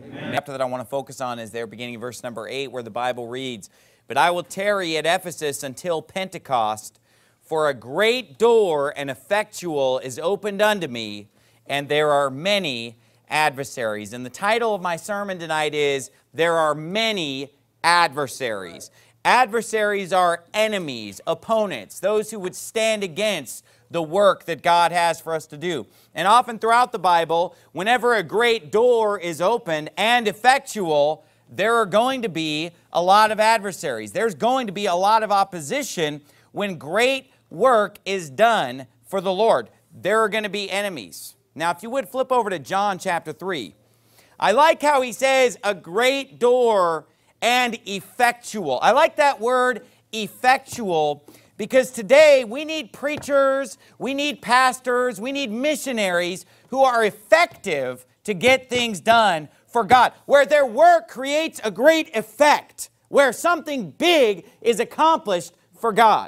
Amen. The chapter that I want to focus on is there beginning verse number 8 where the Bible reads, "But I will tarry at Ephesus until Pentecost, for a great door and effectual is opened unto me, and there are many adversaries." And the title of my sermon tonight is, "There are many adversaries." Adversaries are enemies, opponents, those who would stand against the work that God has for us to do. And often throughout the Bible, whenever a great door is opened and effectual, there are going to be a lot of adversaries. There's going to be a lot of opposition when great work is done for the Lord. There are going to be enemies. Now, if you would flip over to John chapter 3. I like how he says a great door and effectual. I like that word effectual because today we need preachers, we need pastors, we need missionaries who are effective to get things done for God, where their work creates a great effect, where something big is accomplished for God.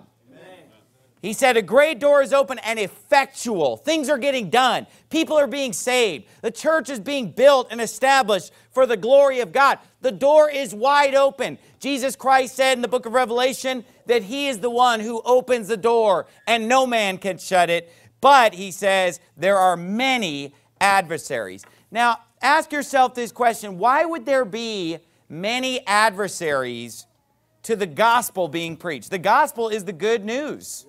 He said a great door is open and effectual. Things are getting done. People are being saved. The church is being built and established for the glory of God. The door is wide open. Jesus Christ said in the book of Revelation that He is the one who opens the door and no man can shut it. But He says there are many adversaries. Now, ask yourself this question. Why would there be many adversaries to the gospel being preached? The gospel is the good news.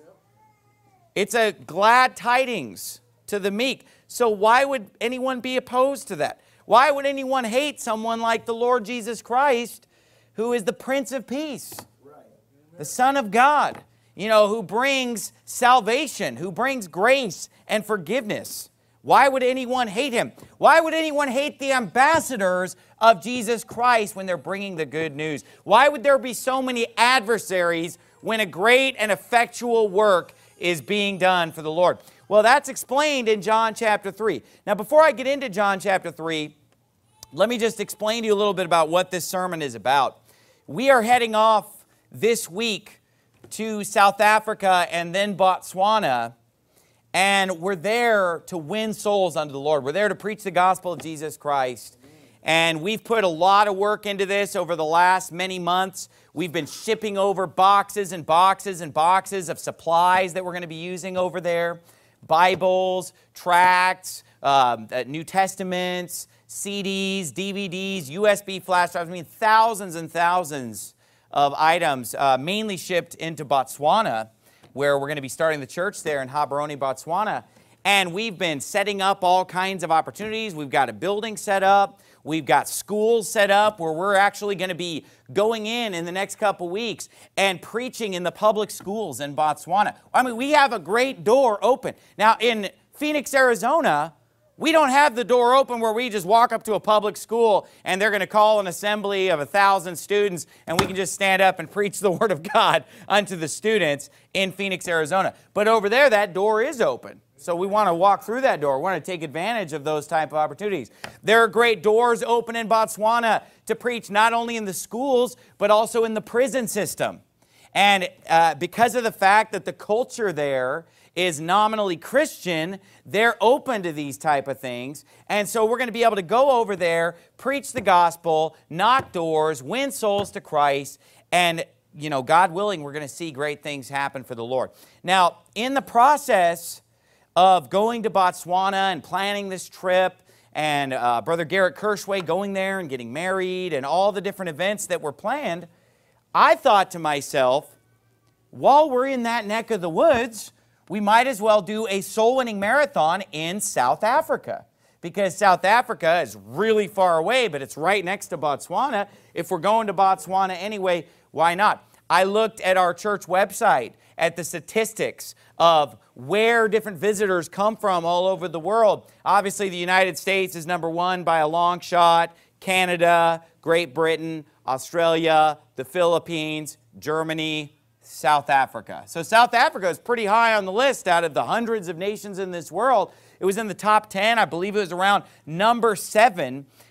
It's a glad tidings to the meek. So why would anyone be opposed to that? Why would anyone hate someone like the Lord Jesus Christ, who is the Prince of Peace, the Son of God, who brings salvation, who brings grace and forgiveness? Why would anyone hate Him? Why would anyone hate the ambassadors of Jesus Christ when they're bringing the good news? Why would there be so many adversaries when a great and effectual work is being done for the Lord? Well, that's explained in John chapter 3. Now, before I get into John chapter 3, let me just explain to you a little bit about what this sermon is about. We are heading off this week to South Africa and then Botswana, and we're there to win souls unto the Lord. We're there to preach the gospel of Jesus Christ. And we've put a lot of work into this over the last many months. We've been shipping over boxes and boxes and boxes of supplies that we're going to be using over there. Bibles, tracts, New Testaments, CDs, DVDs, USB flash drives. I mean, thousands and thousands of items, mainly shipped into Botswana, where we're going to be starting the church there in Gaborone, Botswana. And we've been setting up all kinds of opportunities. We've got a building set up. We've got schools set up where we're actually going to be going in the next couple weeks and preaching in the public schools in Botswana. I mean, we have a great door open. Now, in Phoenix, Arizona, we don't have the door open where we just walk up to a public school and they're going to call an assembly of 1,000 students and we can just stand up and preach the Word of God unto the students in Phoenix, Arizona. But over there, that door is open. So we want to walk through that door. We want to take advantage of those type of opportunities. There are great doors open in Botswana to preach not only in the schools, but also in the prison system. And because of the fact that the culture there is nominally Christian, they're open to these type of things. And so we're going to be able to go over there, preach the gospel, knock doors, win souls to Christ, and God willing, we're going to see great things happen for the Lord. Now, in the process of going to Botswana and planning this trip, and Brother Garrett Kirschway going there and getting married and all the different events that were planned, I thought to myself, while we're in that neck of the woods, we might as well do a soul-winning marathon in South Africa. Because South Africa is really far away, but it's right next to Botswana. If we're going to Botswana anyway, why not? I looked at our church website, at the statistics of where different visitors come from all over the world. Obviously, the United States is number one by a long shot. Canada, Great Britain, Australia, the Philippines, Germany, South Africa. So South Africa is pretty high on the list out of the hundreds of nations in this world. It was in the top 10. I believe it was around number 7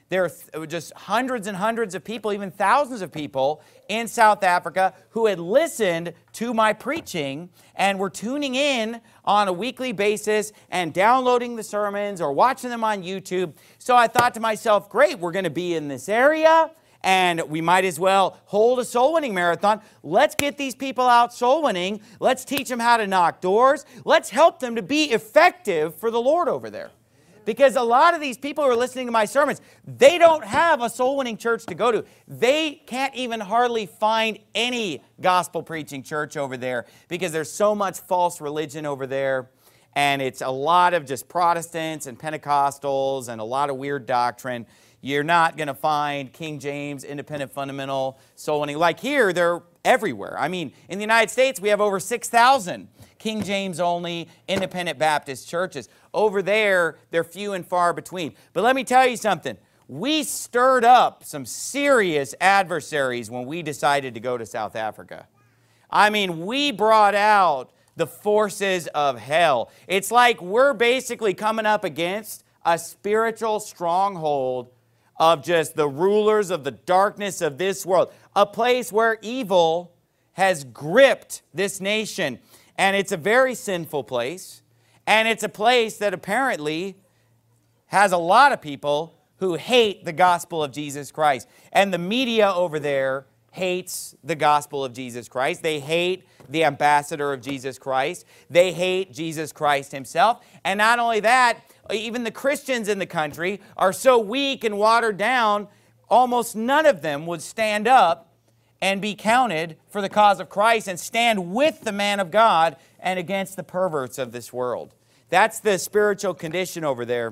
There are just hundreds and hundreds of people, even thousands of people in South Africa who had listened to my preaching and were tuning in on a weekly basis and downloading the sermons or watching them on YouTube. So I thought to myself, great, we're going to be in this area and we might as well hold a soul winning marathon. Let's get these people out soul winning. Let's teach them how to knock doors. Let's help them to be effective for the Lord over there. Because a lot of these people who are listening to my sermons, they don't have a soul-winning church to go to. They can't even hardly find any gospel preaching church over there because there's so much false religion over there. And it's a lot of just Protestants and Pentecostals and a lot of weird doctrine. You're not going to find King James, independent fundamental soul winning. Like here, they're everywhere. I mean, in the United States, we have over 6,000 King James only independent Baptist churches. Over there, they're few and far between. But let me tell you something. We stirred up some serious adversaries when we decided to go to South Africa. I mean, we brought out the forces of hell. It's like we're basically coming up against a spiritual stronghold of just the rulers of the darkness of this world. A place where evil has gripped this nation. And it's a very sinful place. And it's a place that apparently has a lot of people who hate the gospel of Jesus Christ. And the media over there hates the gospel of Jesus Christ. They hate the ambassador of Jesus Christ. They hate Jesus Christ himself. And not only that, even the Christians in the country are so weak and watered down, almost none of them would stand up and be counted for the cause of Christ and stand with the man of God and against the perverts of this world. That's the spiritual condition over there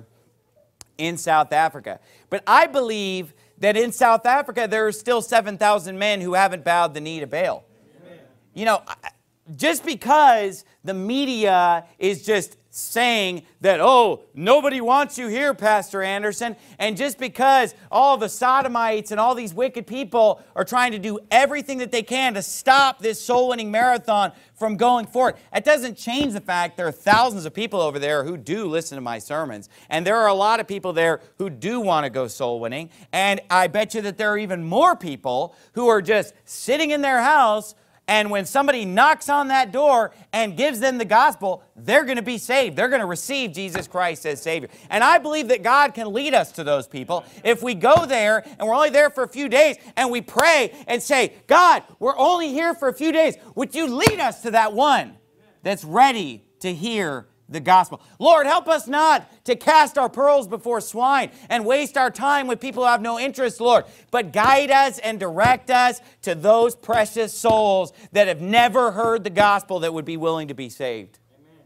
in South Africa. But I believe that in South Africa there are still 7,000 men who haven't bowed the knee to Baal. Amen. You know, just because the media is just saying that, oh, nobody wants you here, Pastor Anderson, and just because all the sodomites and all these wicked people are trying to do everything that they can to stop this soul-winning marathon from going forward, it doesn't change the fact there are thousands of people over there who do listen to my sermons, and there are a lot of people there who do want to go soul-winning, and I bet you that there are even more people who are just sitting in their house, and when somebody knocks on that door and gives them the gospel, they're going to be saved. They're going to receive Jesus Christ as Savior. And I believe that God can lead us to those people. If we go there and we're only there for a few days and we pray and say, God, we're only here for a few days. Would you lead us to that one that's ready to hear the gospel? Lord, help us not to cast our pearls before swine and waste our time with people who have no interest, Lord, but guide us and direct us to those precious souls that have never heard the gospel that would be willing to be saved. Amen.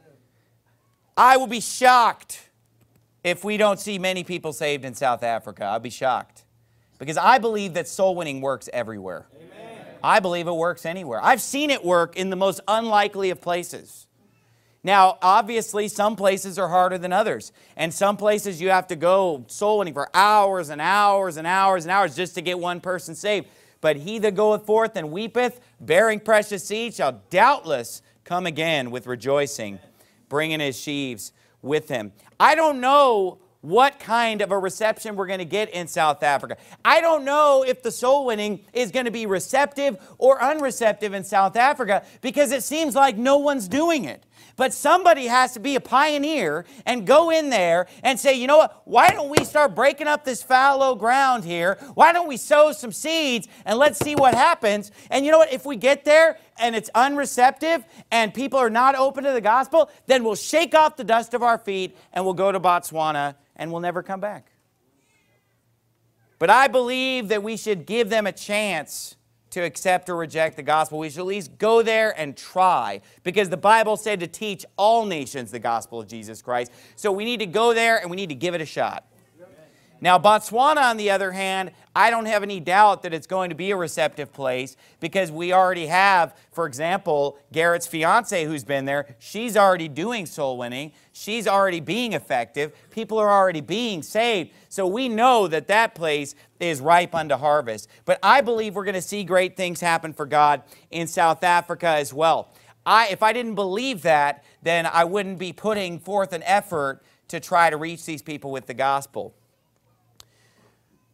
I will be shocked if we don't see many people saved in South Africa. I'll be shocked because I believe that soul winning works everywhere. Amen. I believe it works anywhere. I've seen it work in the most unlikely of places. Now, obviously, some places are harder than others. And some places you have to go soul winning for hours and hours and hours and hours just to get one person saved. But he that goeth forth and weepeth, bearing precious seed, shall doubtless come again with rejoicing, bringing his sheaves with him. I don't know what kind of a reception we're going to get in South Africa. I don't know if the soul winning is going to be receptive or unreceptive in South Africa because it seems like no one's doing it. But somebody has to be a pioneer and go in there and say, you know what, why don't we start breaking up this fallow ground here? Why don't we sow some seeds and let's see what happens? And you know what, if we get there and it's unreceptive and people are not open to the gospel, then we'll shake off the dust of our feet and we'll go to Botswana and we'll never come back. But I believe that we should give them a chance to accept or reject the gospel. We should at least go there and try, because the Bible said to teach all nations the gospel of Jesus Christ. So we need to go there and we need to give it a shot. Now, Botswana, on the other hand, I don't have any doubt that it's going to be a receptive place because we already have, for example, Garrett's fiance who's been there. She's already doing soul winning. She's already being effective. People are already being saved. So we know that that place is ripe unto harvest. But I believe we're going to see great things happen for God in South Africa as well. If I didn't believe that, then I wouldn't be putting forth an effort to try to reach these people with the gospel.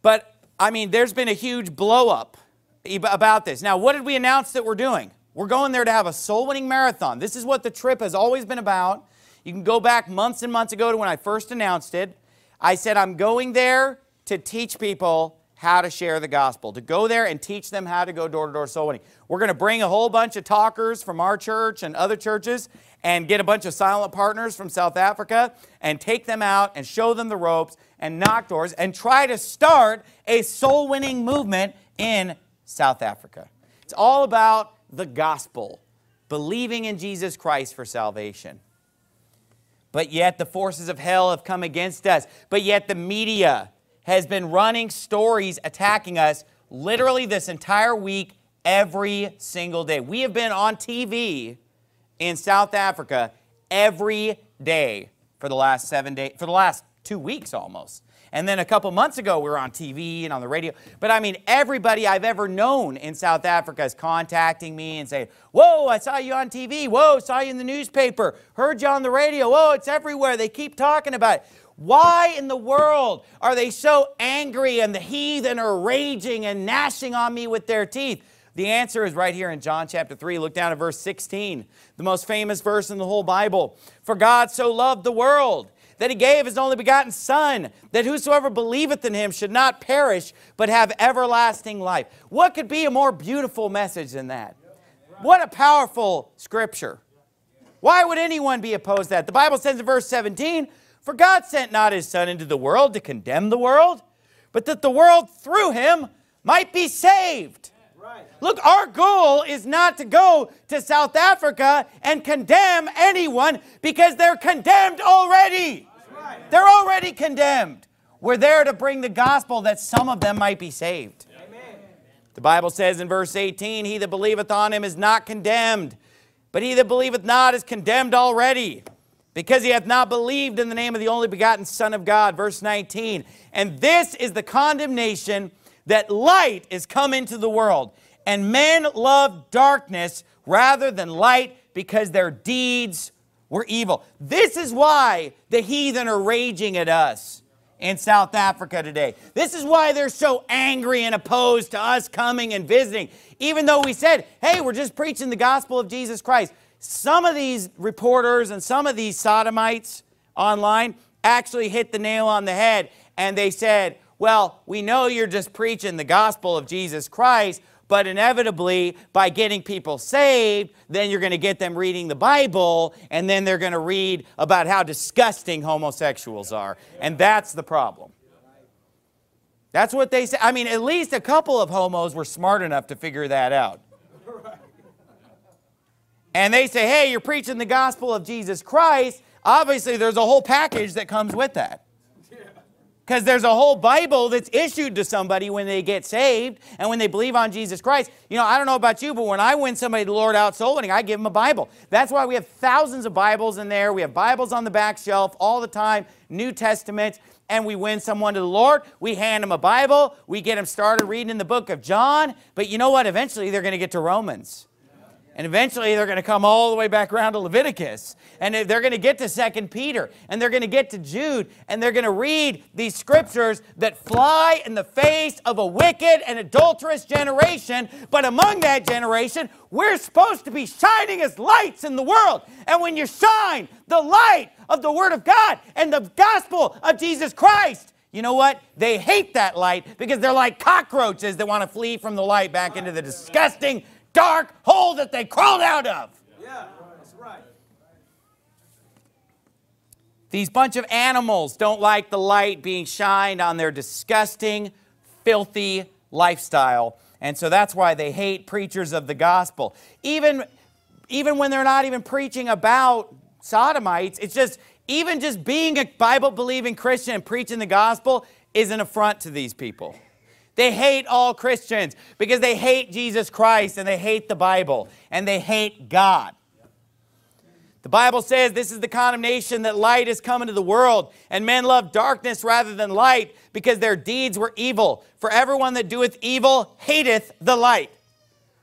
But, I mean, there's been a huge blow up about this. Now, what did we announce that we're doing? We're going there to have a soul-winning marathon. This is what the trip has always been about. You can go back months and months ago to when I first announced it. I said I'm going there to teach people how to share the gospel, to go there and teach them how to go door-to-door soul winning. We're going to bring a whole bunch of talkers from our church and other churches and get a bunch of silent partners from South Africa and take them out and show them the ropes and knock doors and try to start a soul-winning movement in South Africa. It's all about the gospel, believing in Jesus Christ for salvation. But yet the forces of hell have come against us. But yet the media has been running stories attacking us literally this entire week, every single day. We have been on TV in South Africa every day for the last 7 days, for the last 2 weeks almost. And then a couple months ago, we were on TV and on the radio. But I mean, everybody I've ever known in South Africa is contacting me and saying, whoa, I saw you on TV. Whoa, saw you in the newspaper. Heard you on the radio. Whoa, it's everywhere. They keep talking about it. Why in the world are they so angry and the heathen are raging and gnashing on me with their teeth? The answer is right here in John chapter 3. Look down at verse 16, the most famous verse in the whole Bible. For God so loved the world that He gave His only begotten Son, that whosoever believeth in Him should not perish, but have everlasting life. What could be a more beautiful message than that? What a powerful scripture. Why would anyone be opposed to that? The Bible says in verse 17, for God sent not His Son into the world to condemn the world, but that the world through Him might be saved. Look, our goal is not to go to South Africa and condemn anyone because they're condemned already. They're already condemned. We're there to bring the gospel that some of them might be saved. Amen. The Bible says in verse 18, he that believeth on Him is not condemned, but he that believeth not is condemned already, because he hath not believed in the name of the only begotten Son of God. Verse 19, and this is the condemnation, that light is come into the world, and men love darkness rather than light, because their deeds were evil. This is why the heathen are raging at us in South Africa today. This is why they're so angry and opposed to us coming and visiting. Even though we said, hey, we're just preaching the gospel of Jesus Christ. Some of these reporters and some of these sodomites online actually hit the nail on the head. And they said, well, we know you're just preaching the gospel of Jesus Christ, but inevitably, by getting people saved, then you're going to get them reading the Bible, and then they're going to read about how disgusting homosexuals are. And that's the problem. That's what they say. I mean, at least a couple of homos were smart enough to figure that out. And they say, hey, you're preaching the gospel of Jesus Christ. Obviously, there's a whole package that comes with that. Because there's a whole Bible that's issued to somebody when they get saved and when they believe on Jesus Christ. You know, I don't know about you, but when I win somebody to the Lord out soul winning, I give them a Bible. That's why we have thousands of Bibles in there. We have Bibles on the back shelf all the time, New Testament. And we win someone to the Lord. We hand them a Bible. We get them started reading in the book of John. But you know what? Eventually, they're going to get to Romans. And eventually, they're going to come all the way back around to Leviticus. And they're going to get to 2 Peter. And they're going to get to Jude. And they're going to read these scriptures that fly in the face of a wicked and adulterous generation. But among that generation, we're supposed to be shining as lights in the world. And when you shine the light of the Word of God and the gospel of Jesus Christ, you know what? They hate that light because they're like cockroaches that want to flee from the light back into the disgusting dark hole that they crawled out of. Yeah, that's right. These bunch of animals don't like the light being shined on their disgusting, filthy lifestyle. And so that's why they hate preachers of the gospel. Even when they're not even preaching about sodomites, it's just, even just being a Bible-believing Christian and preaching the gospel is an affront to these people. They hate all Christians because they hate Jesus Christ and they hate the Bible and they hate God. The Bible says this is the condemnation, that light is come into the world, and men love darkness rather than light, because their deeds were evil. For everyone that doeth evil hateth the light,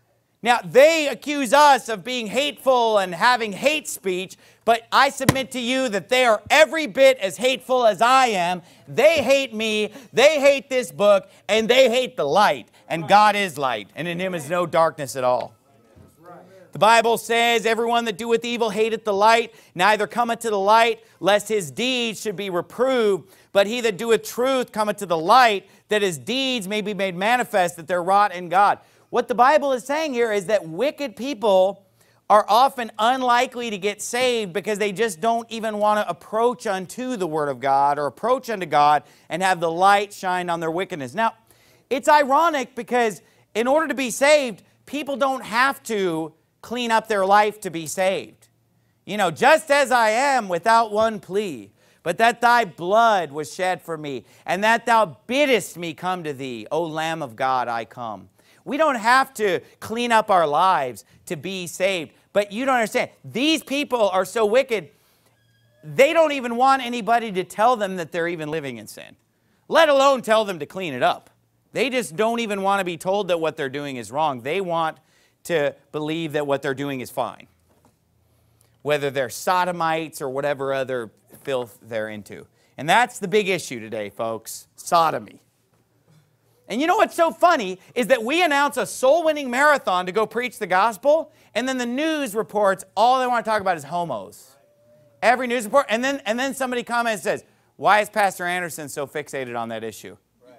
Now, they accuse us of being hateful and having hate speech, but I submit to you that they are every bit as hateful as I am. They hate me, they hate this book, and they hate the light. And God is light, and in him is no darkness at all. The Bible says, everyone that doeth evil hateth the light, neither cometh to the light, lest his deeds should be reproved. But he that doeth truth cometh to the light, that his deeds may be made manifest, that they're wrought in God. What the Bible is saying here is that wicked people are often unlikely to get saved because they just don't even want to approach unto the Word of God or approach unto God and have the light shine on their wickedness. Now, it's ironic because in order to be saved, people don't have to clean up their life to be saved. You know, just as I am without one plea, but that thy blood was shed for me, and that thou biddest me come to thee, O Lamb of God, I come. We don't have to clean up our lives to be saved. But you don't understand. These people are so wicked, they don't even want anybody to tell them that they're even living in sin, let alone tell them to clean it up. They just don't even want to be told that what they're doing is wrong. They want to believe that what they're doing is fine, whether they're sodomites or whatever other filth they're into. And that's the big issue today, folks, sodomy. And you know what's so funny is that we announce a soul-winning marathon to go preach the gospel, and then the news reports all they want to talk about is homos. Every news report, and then somebody comments and says, why is Pastor Anderson so fixated on that issue?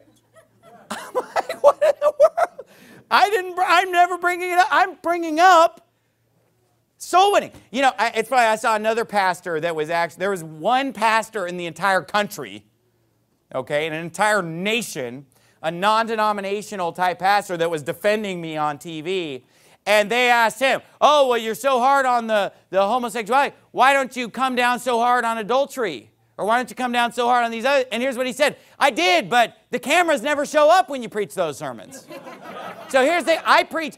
I'm like, what in the world? I'm never bringing it up. I'm bringing up soul winning. You know, it's funny, I saw another pastor that was actually, there was one pastor in the entire country, okay, in an entire nation, a non-denominational type pastor that was defending me on TV. And they asked him, oh, well, you're so hard on the homosexuality. Why don't you come down so hard on adultery? Or why don't you come down so hard on these other? And here's what he said. I did, but the cameras never show up when you preach those sermons. So here's the thing. I preach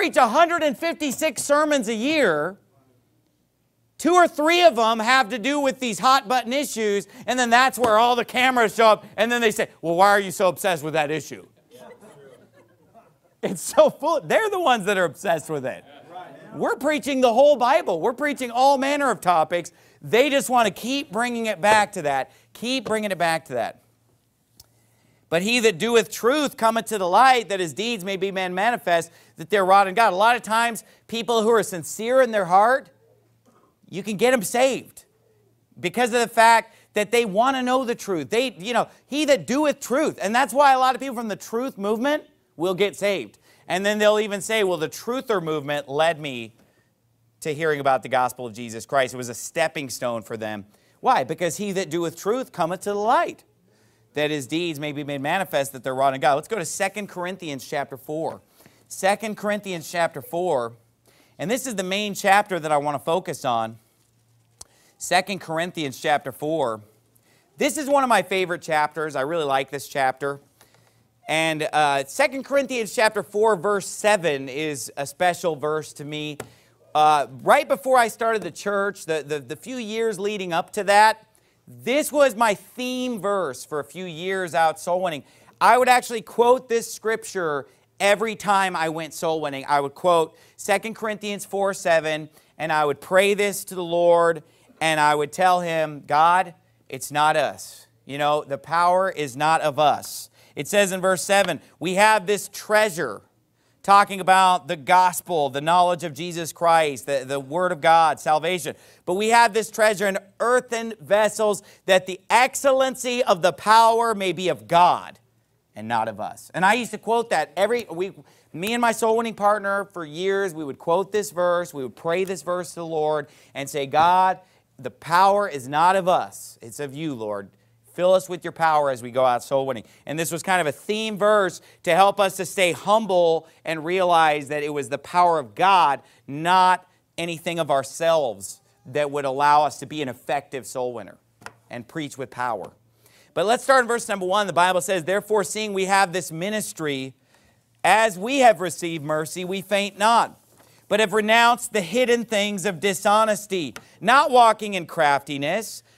156 sermons a year. 2 or 3 of them have to do with these hot button issues. And then that's where all the cameras show up. And then they say, well, why are you so obsessed with that issue? It's so full. They're the ones that are obsessed with it. We're preaching the whole Bible. We're preaching all manner of topics. They just want to keep bringing it back to that. Keep bringing it back to that. But he that doeth truth cometh to the light, that his deeds may be made manifest, that they're wrought in God. A lot of times, people who are sincere in their heart, you can get them saved because of the fact that they want to know the truth. He that doeth truth. And that's why a lot of people from the truth movement will get saved. And then they'll even say, well, the truther movement led me to hearing about the gospel of Jesus Christ. It was a stepping stone for them. Why? Because he that doeth truth cometh to the light, that his deeds may be made manifest, that they're wrought in God. Let's go to 2 Corinthians chapter 4. 2 Corinthians chapter 4. And this is the main chapter that I want to focus on. 2 Corinthians chapter 4. This is one of my favorite chapters. I really like this chapter. And 2 Corinthians chapter 4, verse 7 is a special verse to me. Right before I started the church, the few years leading up to that, this was my theme verse for a few years out soul winning. I would actually quote this scripture every time I went soul winning. I would quote 2 Corinthians 4, 7, and I would pray this to the Lord, and I would tell him, God, it's not us. You know, the power is not of us. It says in verse 7, we have this treasure, talking about the gospel, the knowledge of Jesus Christ, the word of God, salvation. But we have this treasure in earthen vessels, that the excellency of the power may be of God and not of us. And I used to quote that every week. Me and my soul winning partner for years, we would quote this verse, we would pray this verse to the Lord and say, God, the power is not of us, it's of you, Lord. Fill us with your power as we go out soul winning. And this was kind of a theme verse to help us to stay humble and realize that it was the power of God, not anything of ourselves, that would allow us to be an effective soul winner and preach with power. But let's start in verse number 1. The Bible says, therefore, seeing we have this ministry, as we have received mercy, we faint not, but have renounced the hidden things of dishonesty, not walking in craftiness,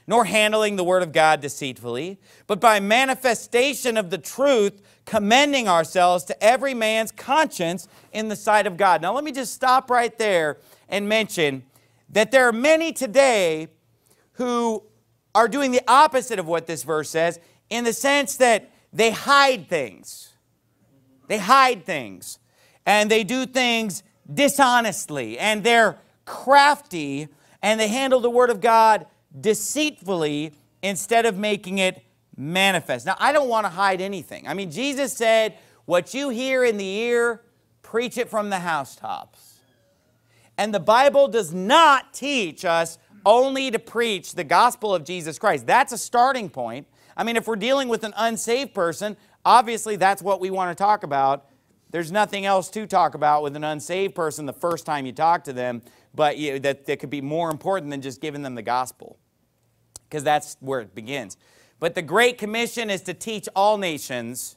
nor handling the word of God deceitfully, but by manifestation of the truth, commending ourselves to every man's conscience in the sight of God. Now let me just stop right there and mention that there are many today who are doing the opposite of what this verse says, in the sense that they hide things. They hide things. And they do things dishonestly. And they're crafty. And they handle the word of God deceitfully instead of making it manifest. Now, I don't want to hide anything. I mean, Jesus said, what you hear in the ear, preach it from the housetops. And the Bible does not teach us only to preach the gospel of Jesus Christ. That's a starting point. I mean, if we're dealing with an unsaved person, obviously that's what we want to talk about. There's nothing else to talk about with an unsaved person the first time you talk to them, but that could be more important than just giving them the gospel, because that's where it begins. But the Great Commission is to teach all nations,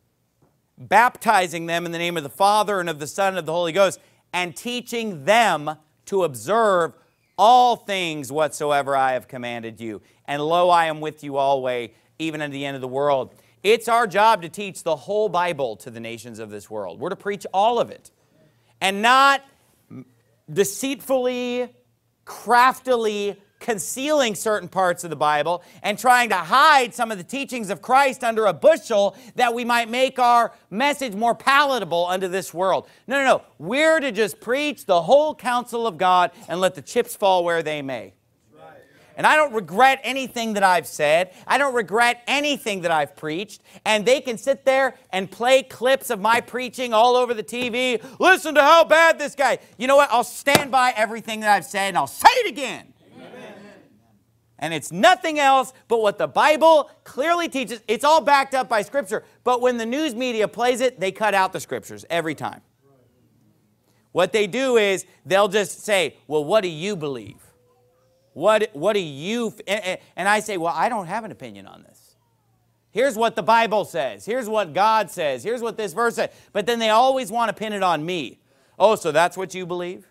baptizing them in the name of the Father and of the Son and of the Holy Ghost, and teaching them to observe all things whatsoever I have commanded you. And lo, I am with you always, even unto the end of the world. It's our job to teach the whole Bible to the nations of this world. We're to preach all of it. And not deceitfully, craftily concealing certain parts of the Bible and trying to hide some of the teachings of Christ under a bushel that we might make our message more palatable unto this world. No, no, no. We're to just preach the whole counsel of God and let the chips fall where they may. And I don't regret anything that I've said. I don't regret anything that I've preached. And they can sit there and play clips of my preaching all over the TV. Listen to how bad this guy. You know what? I'll stand by everything that I've said and I'll say it again. Amen. And it's nothing else but what the Bible clearly teaches. It's all backed up by Scripture. But when the news media plays it, they cut out the Scriptures every time. What they do is they'll just say, well, what do you believe? What do you... And I say, well, I don't have an opinion on this. Here's what the Bible says. Here's what God says. Here's what this verse says. But then they always want to pin it on me. Oh, so that's what you believe?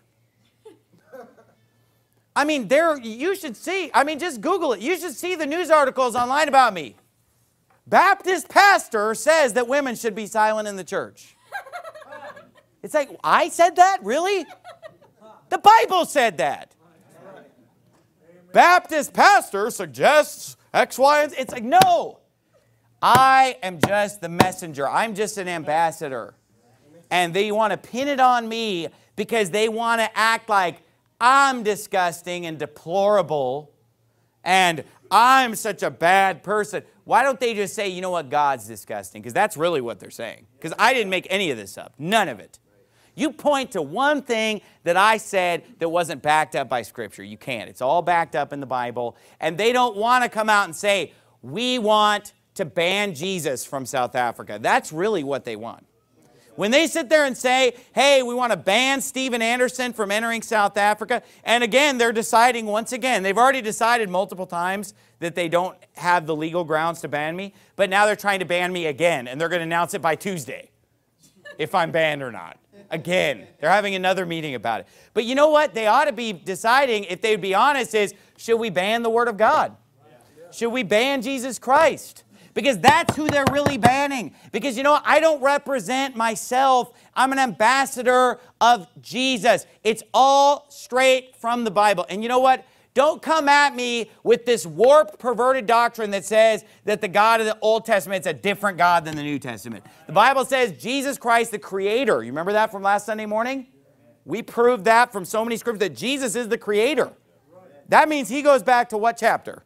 I mean, you should see. I mean, just Google it. You should see the news articles online about me. Baptist pastor says that women should be silent in the church. It's like, I said that? Really? The Bible said that. Baptist pastor suggests X, Y, and Z. It's like, no. I am just the messenger. I'm just an ambassador. And they want to pin it on me because they want to act like I'm disgusting and deplorable and I'm such a bad person. Why don't they just say, you know what, God's disgusting? Because that's really what they're saying. Because I didn't make any of this up. None of it. You point to one thing that I said that wasn't backed up by Scripture. You can't. It's all backed up in the Bible. And they don't want to come out and say, we want to ban Jesus from South Africa. That's really what they want. When they sit there and say, hey, we want to ban Steven Anderson from entering South Africa, and again, they're deciding once again, they've already decided multiple times that they don't have the legal grounds to ban me, but now they're trying to ban me again, and they're going to announce it by Tuesday, if I'm banned or not. Again, they're having another meeting about it. But you know what? They ought to be deciding, if they would be honest, is should we ban the Word of God? Should we ban Jesus Christ? Because that's who they're really banning. Because you know what? I don't represent myself. I'm an ambassador of Jesus. It's all straight from the Bible. And you know what? Don't come at me with this warped, perverted doctrine that says that the God of the Old Testament is a different God than the New Testament. The Bible says Jesus Christ, the Creator. You remember that from last Sunday morning? We proved that from so many scriptures that Jesus is the Creator. That means He goes back to what chapter?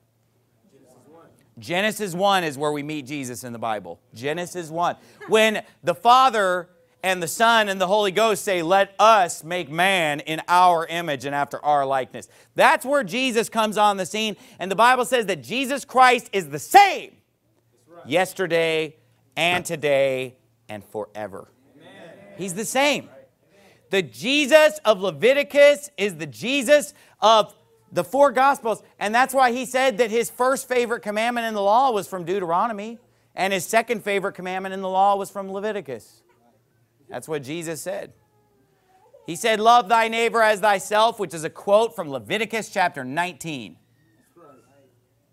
Genesis 1 is where we meet Jesus in the Bible. Genesis 1. When the Father and the Son and the Holy Ghost say, let us make man in our image and after our likeness. That's where Jesus comes on the scene. And the Bible says that Jesus Christ is the same yesterday and today and forever. Amen. He's the same. The Jesus of Leviticus is the Jesus of the four Gospels. And that's why He said that His first favorite commandment in the law was from Deuteronomy. And His second favorite commandment in the law was from Leviticus. That's what Jesus said. He said, love thy neighbor as thyself, which is a quote from Leviticus chapter 19.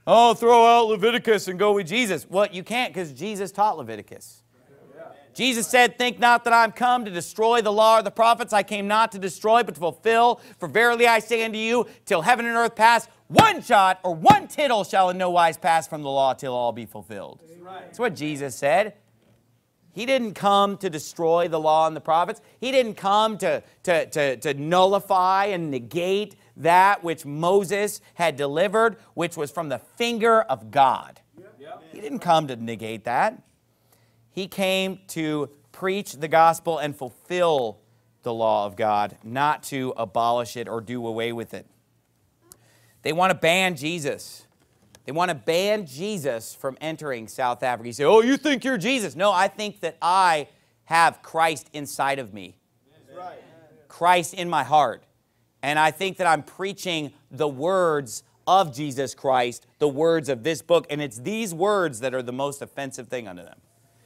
oh, throw out Leviticus and go with Jesus. Well, you can't because Jesus taught Leviticus. Jesus said, think not that I am come to destroy the law or the prophets. I came not to destroy, but to fulfill. For verily I say unto you, till heaven and earth pass, one jot or one tittle shall in no wise pass from the law till all be fulfilled. That's what Jesus said. He didn't come to destroy the law and the prophets. He didn't come to nullify and negate that which Moses had delivered, which was from the finger of God. He didn't come to negate that. He came to preach the gospel and fulfill the law of God, not to abolish it or do away with it. They want to ban Jesus. They want to ban Jesus from entering South Africa. You say, oh, you think you're Jesus. No, I think that I have Christ inside of me. Christ in my heart. And I think that I'm preaching the words of Jesus Christ, the words of this book. And it's these words that are the most offensive thing unto them.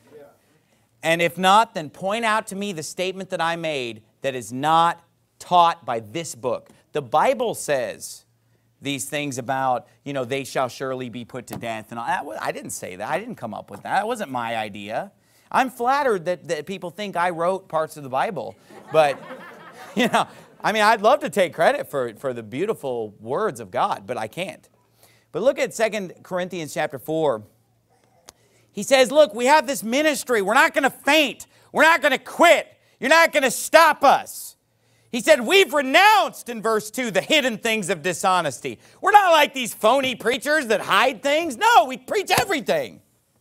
And if not, then point out to me the statement that I made that is not taught by this book. The Bible says these things about, they shall surely be put to death. And I didn't say that. I didn't come up with that. That wasn't my idea. I'm flattered that people think I wrote parts of the Bible. But, I'd love to take credit for the beautiful words of God, but I can't. But look at 2 Corinthians chapter 4. He says, look, we have this ministry. We're not going to faint. We're not going to quit. You're not going to stop us. He said, we've renounced, in verse 2, the hidden things of dishonesty. We're not like these phony preachers that hide things. No, we preach everything.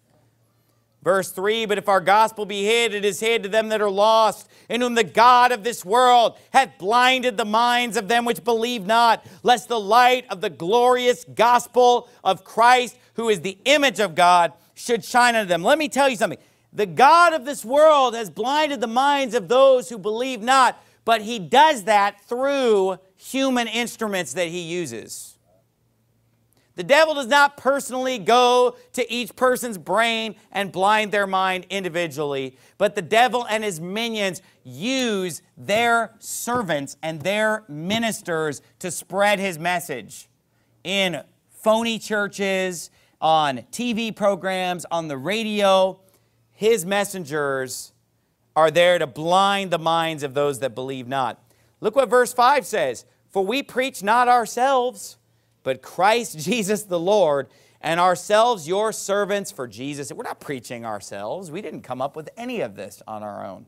Verse 3, but if our gospel be hid, it is hid to them that are lost, in whom the God of this world hath blinded the minds of them which believe not, lest the light of the glorious gospel of Christ, who is the image of God, should shine unto them. Let me tell you something. The God of this world has blinded the minds of those who believe not, but he does that through human instruments that he uses. The devil does not personally go to each person's brain and blind their mind individually, but the devil and his minions use their servants and their ministers to spread his message in phony churches, on TV programs, on the radio. His messengers are there to blind the minds of those that believe not. Look what verse 5 says. For we preach not ourselves, but Christ Jesus the Lord, and ourselves your servants for Jesus. We're not preaching ourselves. We didn't come up with any of this on our own.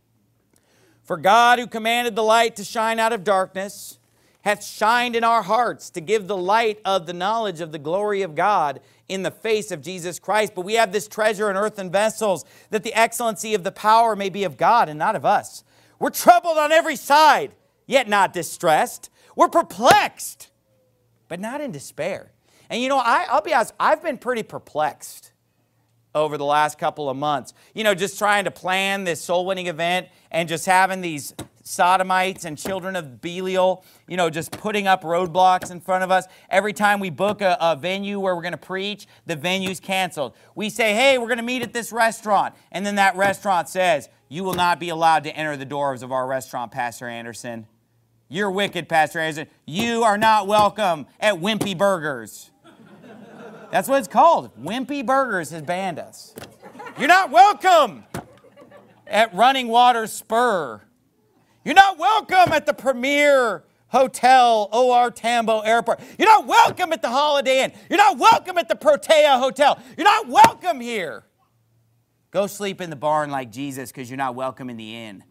For God, who commanded the light to shine out of darkness, hath shined in our hearts to give the light of the knowledge of the glory of God in the face of Jesus Christ. But we have this treasure in earthen vessels, that the excellency of the power may be of God and not of us. We're troubled on every side, yet not distressed. We're perplexed, but not in despair. And I'll be honest, I've been pretty perplexed over the last couple of months. Just trying to plan this soul-winning event and just having these sodomites and children of Belial, just putting up roadblocks in front of us. Every time we book a venue where we're going to preach, the venue's canceled. We say, hey, we're going to meet at this restaurant. And then that restaurant says, you will not be allowed to enter the doors of our restaurant, Pastor Anderson. You're wicked, Pastor Anderson. You are not welcome at Wimpy Burgers. That's what it's called. Wimpy Burgers has banned us. You're not welcome at Running Water Spur. You're not welcome at the Premier Hotel, OR Tambo Airport. You're not welcome at the Holiday Inn. You're not welcome at the Protea Hotel. You're not welcome here. Go sleep in the barn like Jesus because you're not welcome in the inn.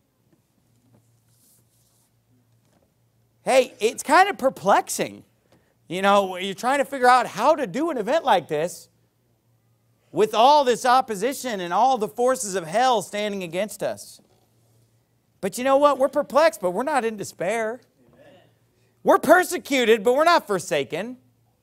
Hey, it's kind of perplexing. You're trying to figure out how to do an event like this with all this opposition and all the forces of hell standing against us. But you know what? We're perplexed, but we're not in despair. Amen. We're persecuted, but we're not forsaken.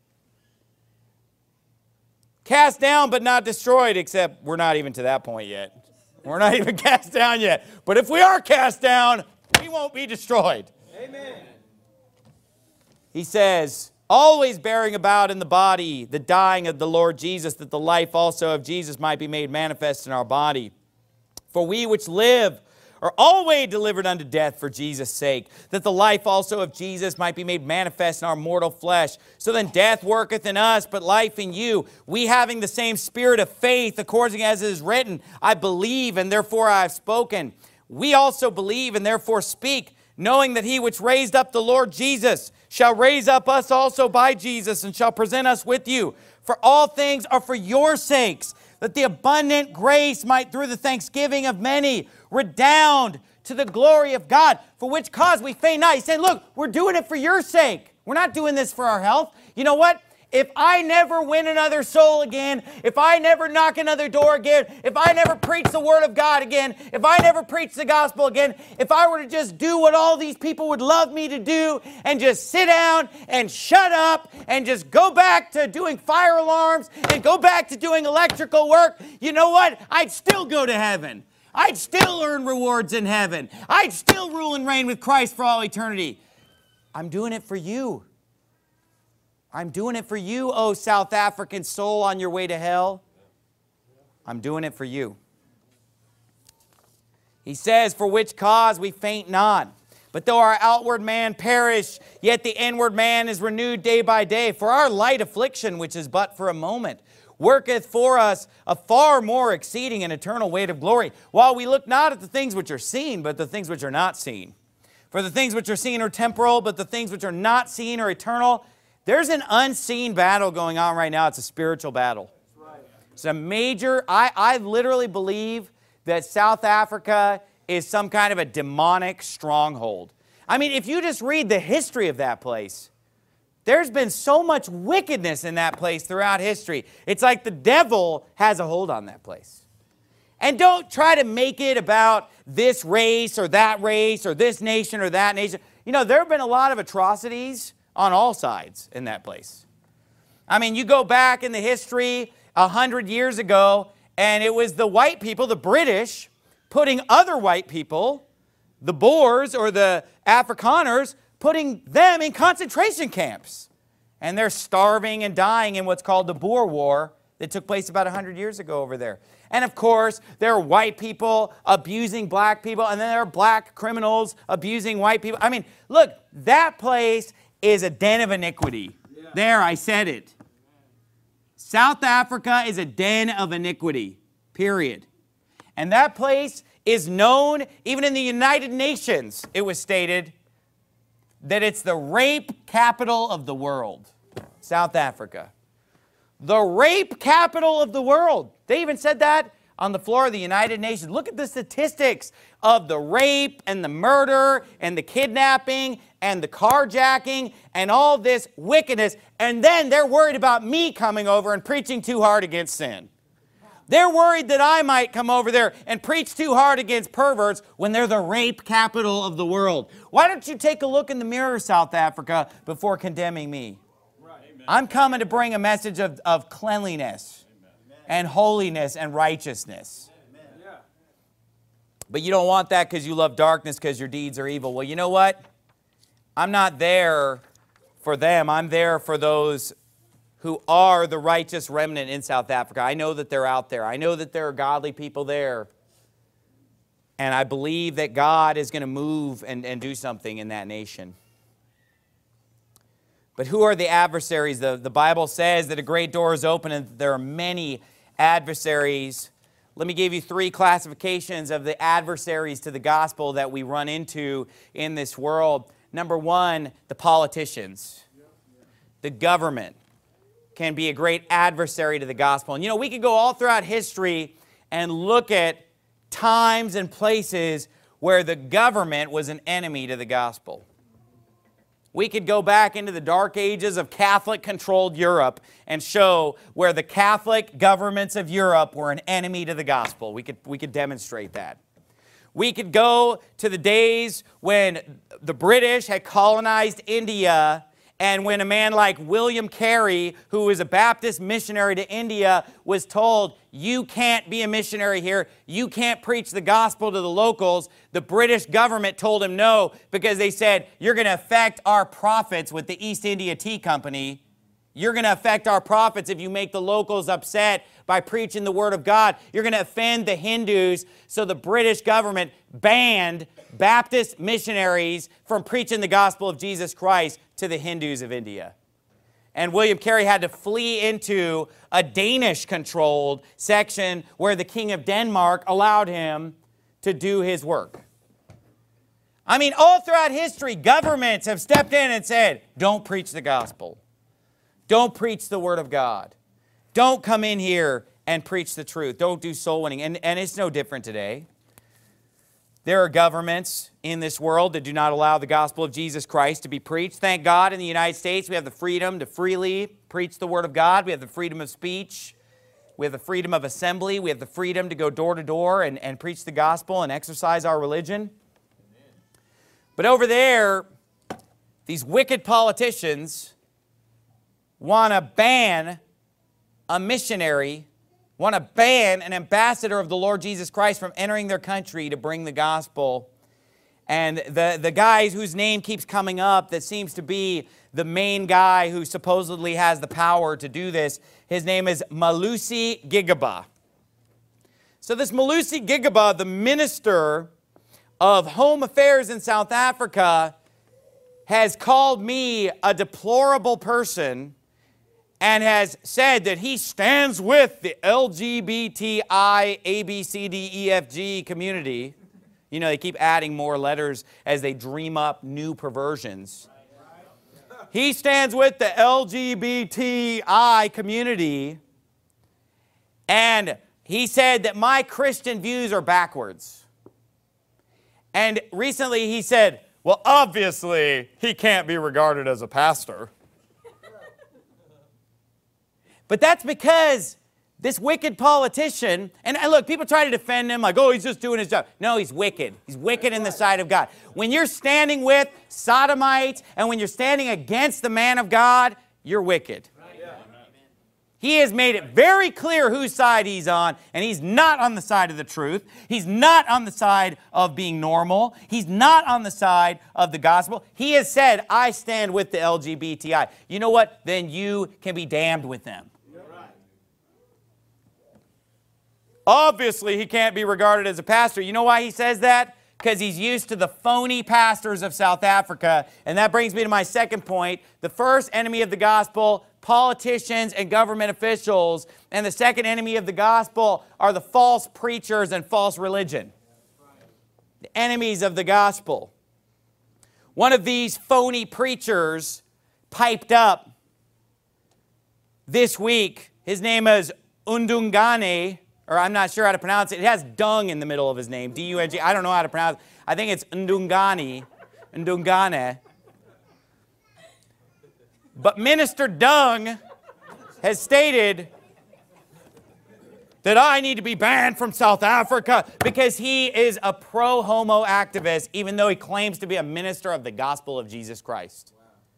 Cast down, but not destroyed, except we're not even to that point yet. We're not even cast down yet. But if we are cast down, we won't be destroyed. Amen. He says, always bearing about in the body the dying of the Lord Jesus, that the life also of Jesus might be made manifest in our body. For we which live are always delivered unto death for Jesus' sake, that the life also of Jesus might be made manifest in our mortal flesh. So then death worketh in us, but life in you. We having the same spirit of faith, according as it is written, I believe, and therefore I have spoken. We also believe, and therefore speak, knowing that he which raised up the Lord Jesus shall raise up us also by Jesus, and shall present us with you. For all things are for your sakes, that the abundant grace might through the thanksgiving of many redound to the glory of God, for which cause we faint not. He's saying, look, we're doing it for your sake. We're not doing this for our health. You know what? If I never win another soul again, if I never knock another door again, if I never preach the Word of God again, if I never preach the gospel again, if I were to just do what all these people would love me to do and just sit down and shut up and just go back to doing fire alarms and go back to doing electrical work, you know what? I'd still go to heaven. I'd still earn rewards in heaven. I'd still rule and reign with Christ for all eternity. I'm doing it for you. I'm doing it for you, oh South African soul on your way to hell. I'm doing it for you. He says, for which cause we faint not. But though our outward man perish, yet the inward man is renewed day by day. For our light affliction, which is but for a moment, worketh for us a far more exceeding and eternal weight of glory, while we look not at the things which are seen, but the things which are not seen. For the things which are seen are temporal, but the things which are not seen are eternal. There's an unseen battle going on right now. It's a spiritual battle. It's a major, I literally believe that South Africa is some kind of a demonic stronghold. I mean, if you just read the history of that place, there's been so much wickedness in that place throughout history. It's like the devil has a hold on that place. And don't try to make it about this race or this nation or that nation. You know, there have been a lot of atrocities on all sides in that place. I mean, you go back in the history 100 years ago, and it was the white people, the British, putting other white people, the Boers or the Afrikaners, putting them in concentration camps. And they're starving and dying in what's called the Boer War that took place about 100 years ago over there. And of course, there are white people abusing black people, and then there are black criminals abusing white people. I mean, look, that place is a den of iniquity. Yeah. There, I said it. South Africa is a den of iniquity, period. And that place is known, even in the United Nations, it was stated, that it's the rape capital of the world. South Africa. The rape capital of the world. They even said that on the floor of the United Nations. Look at the statistics of the rape and the murder and the kidnapping and the carjacking and all this wickedness. And then they're worried about me coming over and preaching too hard against sin. They're worried that I might come over there and preach too hard against perverts when they're the rape capital of the world. Why don't you take a look in the mirror, South Africa, before condemning me? Right. I'm coming to bring a message of cleanliness and holiness and righteousness. Amen. But you don't want that because you love darkness because your deeds are evil. Well, you know what? I'm not there for them. I'm there for those who are the righteous remnant in South Africa. I know that they're out there. I know that there are godly people there. And I believe that God is going to move and do something in that nation. But who are the adversaries? The Bible says that a great door is open and there are many adversaries. Let me give you 3 classifications of the adversaries to the gospel that we run into in this world. Number 1, the politicians. The government can be a great adversary to the gospel. And you know, we could go all throughout history and look at times and places where the government was an enemy to the gospel. We could go back into the dark ages of Catholic-controlled Europe and show where the Catholic governments of Europe were an enemy to the gospel. We could demonstrate that. We could go to the days when the British had colonized India, and when a man like William Carey, who was a Baptist missionary to India, was told, you can't be a missionary here, you can't preach the gospel to the locals, the British government told him no, because they said, you're going to affect our profits with the East India Tea Company, You're going to affect our prophets if you make the locals upset by preaching the Word of God. You're going to offend the Hindus. So the British government banned Baptist missionaries from preaching the gospel of Jesus Christ to the Hindus of India. And William Carey had to flee into a Danish-controlled section where the King of Denmark allowed him to do his work. I mean, all throughout history, governments have stepped in and said, don't preach the gospel. Don't preach the Word of God. Don't come in here and preach the truth. Don't do soul winning. And it's no different today. There are governments in this world that do not allow the gospel of Jesus Christ to be preached. Thank God in the United States we have the freedom to freely preach the Word of God. We have the freedom of speech. We have the freedom of assembly. We have the freedom to go door to door and preach the gospel and exercise our religion. But over there, these wicked politicians want to ban a missionary, want to ban an ambassador of the Lord Jesus Christ from entering their country to bring the gospel. And the guy whose name keeps coming up that seems to be the main guy who supposedly has the power to do this, his name is Malusi Gigaba. So this Malusi Gigaba, the minister of Home Affairs in South Africa, has called me a deplorable person and has said that he stands with the LGBTI ABCDEFG community. You know, they keep adding more letters as they dream up new perversions. He stands with the LGBTI community, and he said that my Christian views are backwards. And recently he said, well, obviously he can't be regarded as a pastor. But that's because this wicked politician, and look, people try to defend him like, oh, he's just doing his job. No, he's wicked. He's wicked in the sight of God. When you're standing with sodomites and when you're standing against the man of God, you're wicked. He has made it very clear whose side he's on, and he's not on the side of the truth. He's not on the side of being normal. He's not on the side of the gospel. He has said, I stand with the LGBTI. You know what? Then you can be damned with them. Obviously, he can't be regarded as a pastor. You know why he says that? Because he's used to the phony pastors of South Africa. And that brings me to my second point. The first enemy of the gospel, politicians and government officials. And the second enemy of the gospel are the false preachers and false religion. The enemies of the gospel. One of these phony preachers piped up this week. His name is Undungane, or I'm not sure how to pronounce it. It has dung in the middle of his name, D-U-N-G. I don't know how to pronounce it. I think it's Ndungane. But Minister Dung has stated that I need to be banned from South Africa because he is a pro-homo activist, even though he claims to be a minister of the gospel of Jesus Christ.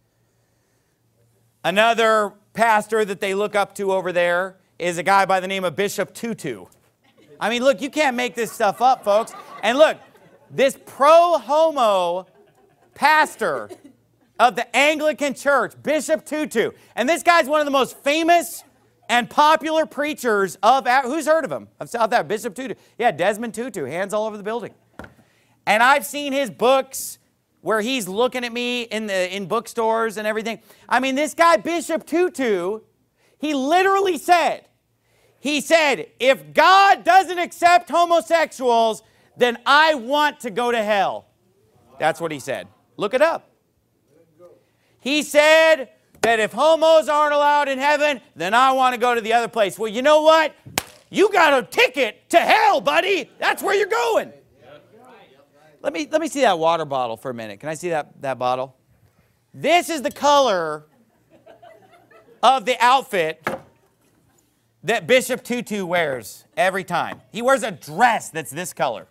Another pastor that they look up to over there is a guy by the name of Bishop Tutu. I mean, look, you can't make this stuff up, folks. And look, this pro-homo pastor of the Anglican Church, Bishop Tutu, and this guy's one of the most famous and popular preachers of, who's heard of him? Of South Africa, Bishop Tutu. Yeah, Desmond Tutu, hands all over the building. And I've seen his books where he's looking at me in bookstores and everything. I mean, this guy, Bishop Tutu, he literally said, if God doesn't accept homosexuals, then I want to go to hell. That's what he said. Look it up. He said that if homos aren't allowed in heaven, then I want to go to the other place. Well, you know what? You got a ticket to hell, buddy. That's where you're going. Let me see that water bottle for a minute. Can I see that bottle? This is the color of the outfit that Bishop Tutu wears every time. He wears a dress that's this color.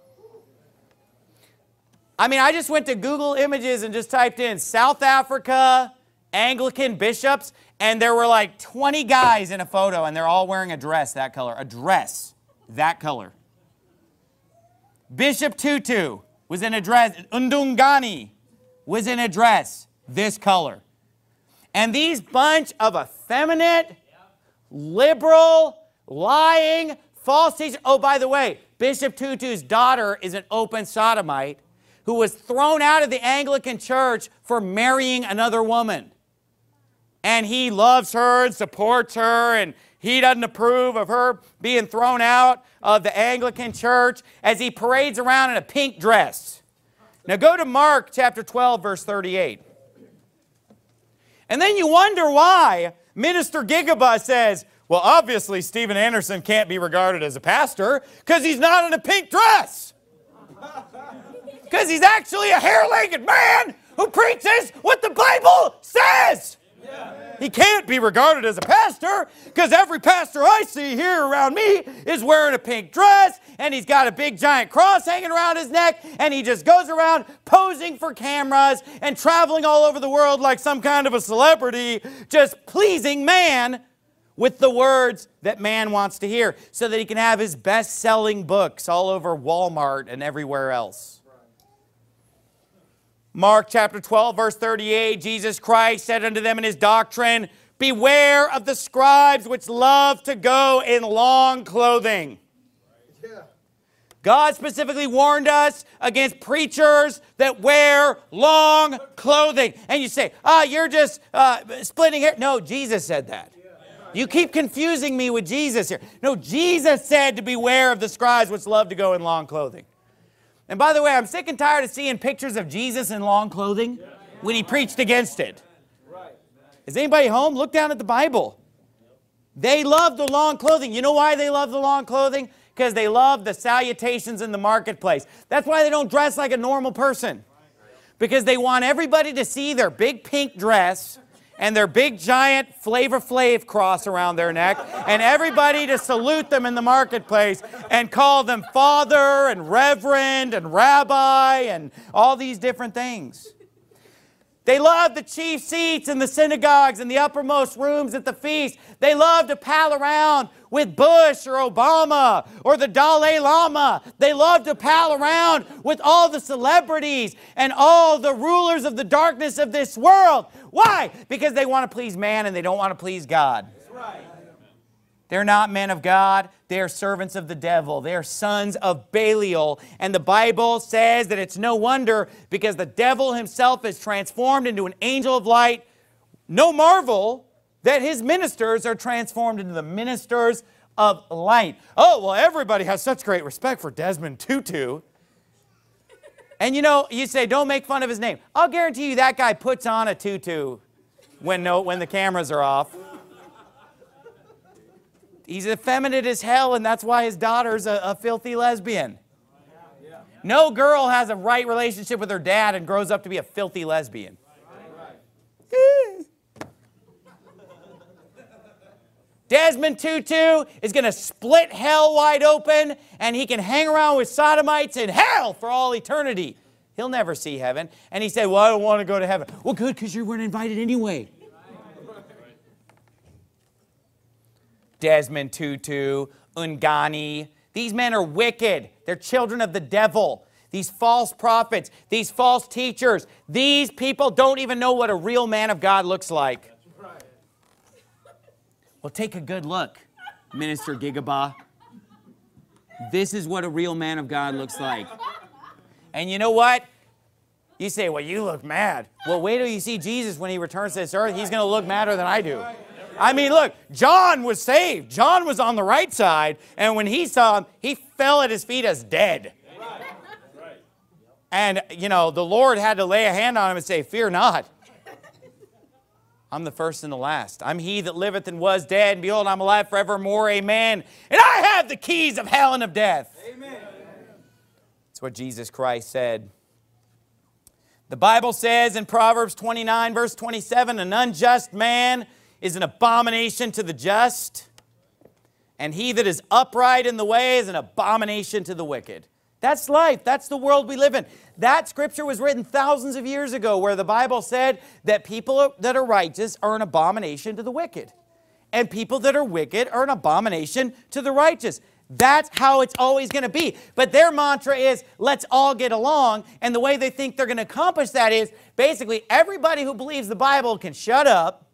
I mean, I just went to Google Images and just typed in South Africa Anglican bishops, and there were like 20 guys in a photo, and they're all wearing a dress that color. A dress that color. Bishop Tutu was in a dress. Undungane was in a dress this color. And these bunch of effeminate, liberal, lying, false teachers. Oh, by the way, Bishop Tutu's daughter is an open sodomite who was thrown out of the Anglican Church for marrying another woman. And he loves her and supports her, and he doesn't approve of her being thrown out of the Anglican Church as he parades around in a pink dress. Now go to Mark chapter 12, verse 38. And then you wonder why Minister Gigaba says, well, obviously Steven Anderson can't be regarded as a pastor because he's not in a pink dress. Because he's actually a hair-legged man who preaches what the Bible says. He can't be regarded as a pastor because every pastor I see here around me is wearing a pink dress and he's got a big giant cross hanging around his neck and he just goes around posing for cameras and traveling all over the world like some kind of a celebrity, just pleasing man with the words that man wants to hear so that he can have his best-selling books all over Walmart and everywhere else. Mark chapter 12, verse 38, Jesus Christ said unto them in his doctrine, beware of the scribes which love to go in long clothing. God specifically warned us against preachers that wear long clothing. And you say, you're just splitting hair. No, Jesus said that. You keep confusing me with Jesus here. No, Jesus said to beware of the scribes which love to go in long clothing. And by the way, I'm sick and tired of seeing pictures of Jesus in long clothing when he preached against it. Is anybody home? Look down at the Bible. They love the long clothing. You know why they love the long clothing? Because they love the salutations in the marketplace. That's why they don't dress like a normal person. Because they want everybody to see their big pink dress and their big giant Flavor Flav cross around their neck, and everybody to salute them in the marketplace and call them father and reverend and rabbi and all these different things. They love the chief seats in the synagogues and the uppermost rooms at the feast. They love to pal around with Bush or Obama or the Dalai Lama. They love to pal around with all the celebrities and all the rulers of the darkness of this world. Why? Because they want to please man and they don't want to please God. That's right. They're not men of God. They are servants of the devil. They are sons of Belial. And the Bible says that it's no wonder because the devil himself is transformed into an angel of light. No marvel that his ministers are transformed into the ministers of light. Oh, well, everybody has such great respect for Desmond Tutu. And you know, you say, don't make fun of his name. I'll guarantee you that guy puts on a tutu when the cameras are off. He's effeminate as hell, and that's why his daughter's a filthy lesbian. No girl has a right relationship with her dad and grows up to be a filthy lesbian. Desmond Tutu is going to split hell wide open, and he can hang around with sodomites in hell for all eternity. He'll never see heaven. And he said, well, I don't want to go to heaven. Well, good, because you weren't invited anyway. Desmond Tutu, Ungani. These men are wicked. They're children of the devil. These false prophets, these false teachers, these people don't even know what a real man of God looks like. Well, take a good look, Minister Gigaba. This is what a real man of God looks like. And you know what? You say, well, you look mad. Well, wait till you see Jesus when he returns to this earth. He's going to look madder than I do. I mean, look, John was saved. John was on the right side, and when he saw him, he fell at his feet as dead. And, you know, the Lord had to lay a hand on him and say, fear not. I'm the first and the last. I'm he that liveth and was dead, and behold, I'm alive forevermore, amen. And I have the keys of hell and of death. Amen. That's what Jesus Christ said. The Bible says in Proverbs 29, verse 27, an unjust man is an abomination to the just, and he that is upright in the way is an abomination to the wicked. That's life. That's the world we live in. That scripture was written thousands of years ago where the Bible said that people that are righteous are an abomination to the wicked. And people that are wicked are an abomination to the righteous. That's how it's always going to be. But their mantra is, let's all get along. And the way they think they're going to accomplish that is, basically, everybody who believes the Bible can shut up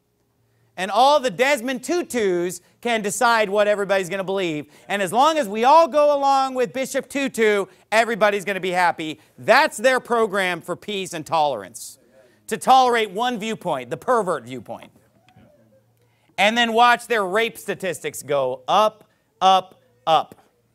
and all the Desmond Tutus can decide what everybody's going to believe. And as long as we all go along with Bishop Tutu, everybody's going to be happy. That's their program for peace and tolerance. To tolerate one viewpoint, the pervert viewpoint. And then watch their rape statistics go up, up, up.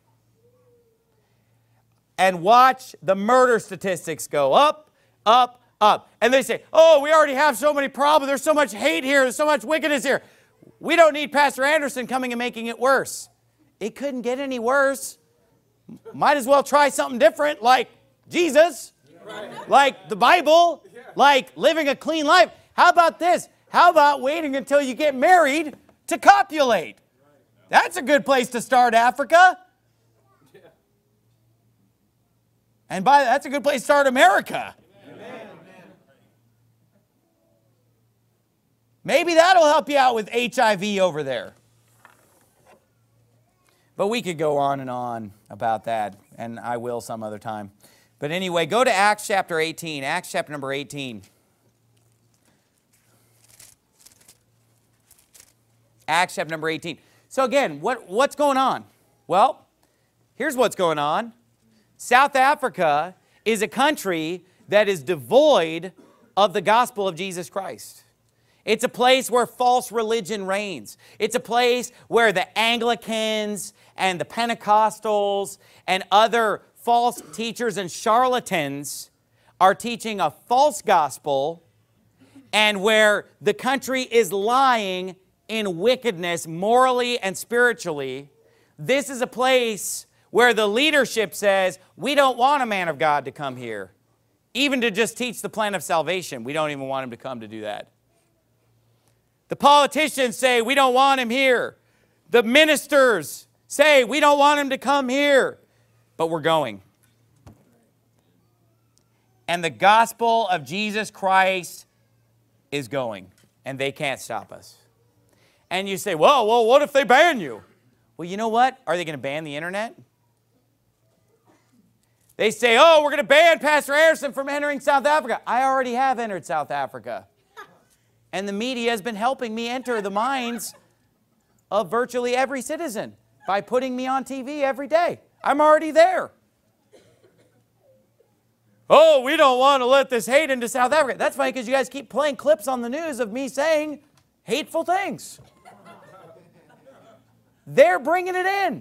And watch the murder statistics go up, up, up. And they say, oh, we already have so many problems. There's so much hate here. There's so much wickedness here. We don't need Pastor Anderson coming and making it worse. It couldn't get any worse. Might as well try something different, like Jesus, like the Bible, like living a clean life. How about this? How about waiting until you get married to copulate? That's a good place to start, Africa. And that's a good place to start, America. Maybe that'll help you out with HIV over there. But we could go on and on about that, and I will some other time. But anyway, go to Acts chapter 18, Acts chapter number 18. Acts chapter number 18. So again, what's going on? Well, here's what's going on. South Africa is a country that is devoid of the gospel of Jesus Christ. It's a place where false religion reigns. It's a place where the Anglicans and the Pentecostals and other false teachers and charlatans are teaching a false gospel, and where the country is lying in wickedness morally and spiritually. This is a place where the leadership says, we don't want a man of God to come here, even to just teach the plan of salvation. We don't even want him to come to do that. The politicians say, we don't want him here. The ministers say, we don't want him to come here. But we're going. And the gospel of Jesus Christ is going. And they can't stop us. And you say, well, what if they ban you? Well, you know what? Are they going to ban the internet? They say, oh, we're going to ban Pastor Anderson from entering South Africa. I already have entered South Africa. And the media has been helping me enter the minds of virtually every citizen by putting me on TV every day. I'm already there. Oh, we don't want to let this hate into South Africa. That's funny because you guys keep playing clips on the news of me saying hateful things. They're bringing it in.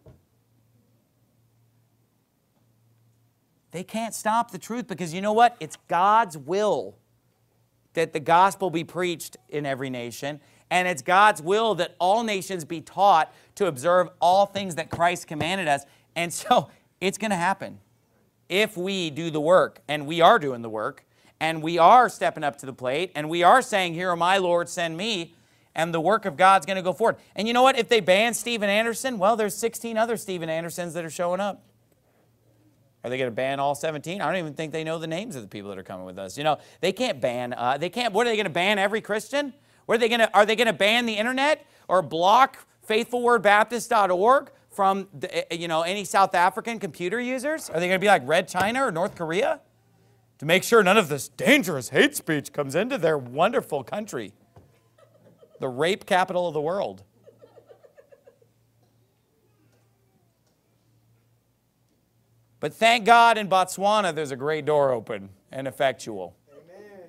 They can't stop the truth because you know what? It's God's will that the gospel be preached in every nation, and it's God's will that all nations be taught to observe all things that Christ commanded us. And so it's going to happen if we do the work, and we are doing the work, and we are stepping up to the plate, and we are saying, here am I, Lord, send me, and the work of God's going to go forward. And you know what? If they ban Steven Anderson, well, there's 16 other Steven Andersons that are showing up. Are they going to ban all 17? I don't even think they know the names of the people that are coming with us. You know, they can't ban, what are they going to ban every Christian? Are they going to ban the internet or block faithfulwordbaptist.org from any South African computer users? Are they going to be like Red China or North Korea? To make sure none of this dangerous hate speech comes into their wonderful country. The rape capital of the world. But thank God in Botswana there's a great door open and effectual. Amen.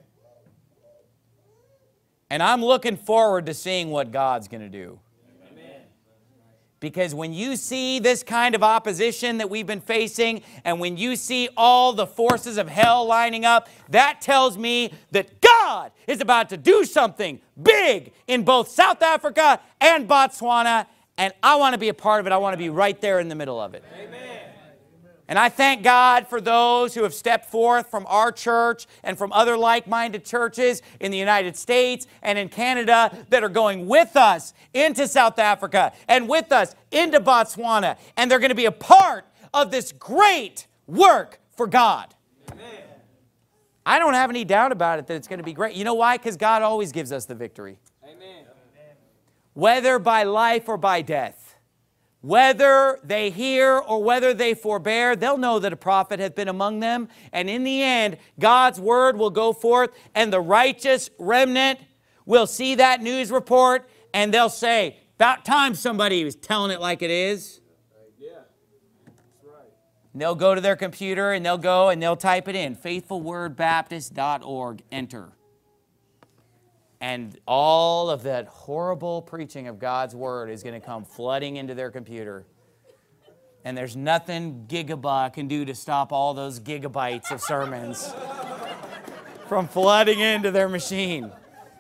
And I'm looking forward to seeing what God's going to do. Amen. Because when you see this kind of opposition that we've been facing, and when you see all the forces of hell lining up, that tells me that God is about to do something big in both South Africa and Botswana, and I want to be a part of it. I want to be right there in the middle of it. Amen. And I thank God for those who have stepped forth from our church and from other like-minded churches in the United States and in Canada that are going with us into South Africa and with us into Botswana. And they're going to be a part of this great work for God. Amen. I don't have any doubt about it that it's going to be great. You know why? Because God always gives us the victory. Amen. Whether by life or by death. Whether they hear or whether they forbear, they'll know that a prophet hath been among them. And in the end, God's word will go forth, and the righteous remnant will see that news report and they'll say, about time somebody was telling it like it is. Yeah, that's right. And they'll go to their computer and they'll type it in, faithfulwordbaptist.org, enter. And all of that horrible preaching of God's word is going to come flooding into their computer. And there's nothing Gigaba can do to stop all those gigabytes of sermons from flooding into their machine.